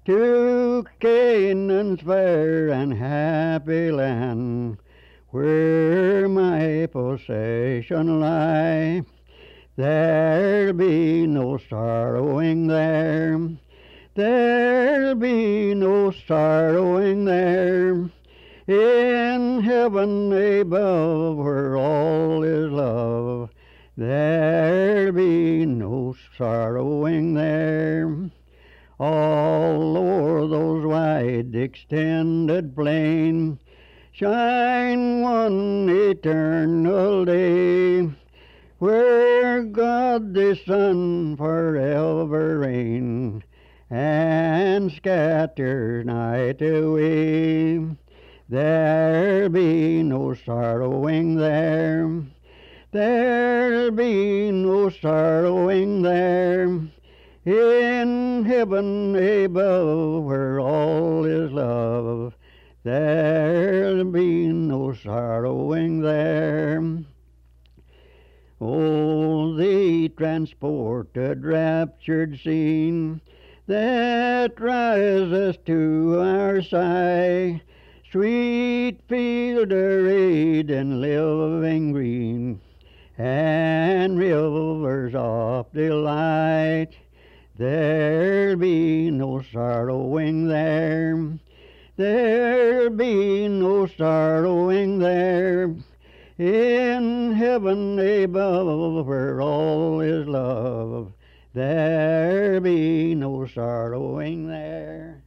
to Canaan's fair and happy land, where my possession lie. There'll be no sorrowing there, there'll be no sorrowing there, in heaven above where all is love. There'll be no sorrowing there. All o'er those wide extended plain shine one eternal day, where God the Son forever reigns and scatters night away. There'll be no sorrowing there, there'll be no sorrowing there, in heaven above where all is love. There'll be no sorrowing there. Oh, the transported, raptured scene that rises to our sight, sweet field arrayed in living green, and rivers of delight. There'll be no sorrowing there, there'll be no sorrowing there, in heaven above where all is love. There'll be no sorrowing there.